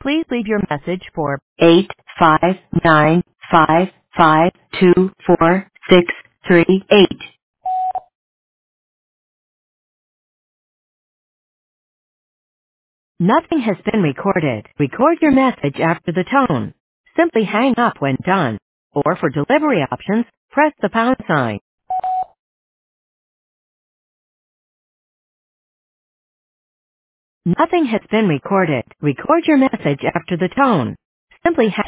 Please leave your message for 85955246638. Nothing has been recorded. Record your message after the tone. Simply hang up when done. Or for delivery options, press the pound sign. Nothing has been recorded. Record your message after the tone. Simply hang